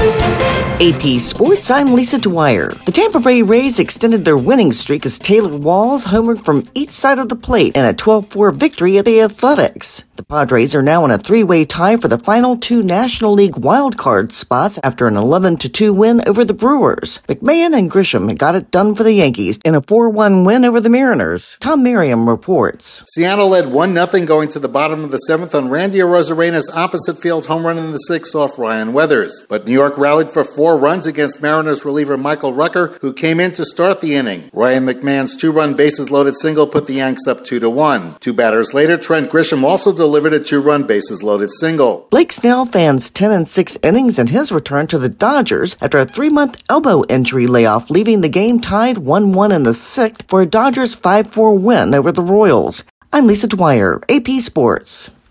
AP Sports, I'm Lisa Dwyer. The Tampa Bay Rays extended their winning streak as Taylor Walls homered from each side of the plate in a 12-4 victory at the Athletics. The Padres are now in a three-way tie for the final two National League wildcard spots after an 11-2 win over the Brewers. McMahon and Grisham got it done for the Yankees in a 4-1 win over the Mariners. Tom Merriam reports. Seattle led 1-0 going to the bottom of the seventh on Randy Arozarena's opposite field home run in the sixth off Ryan Weathers. But New York rallied for 4 runs against Mariners reliever Michael Rucker, who came in to start the inning. Ryan McMahon's 2-run bases-loaded single put the Yanks up 2-1. 2 batters later, Trent Grisham also delivered a 2-run bases-loaded single. Blake Snell fans 10 6 innings in his return to the Dodgers after a 3-month elbow injury layoff, leaving the game tied 1-1 in the sixth for a Dodgers 5-4 win over the Royals. I'm Lisa Dwyer, AP Sports.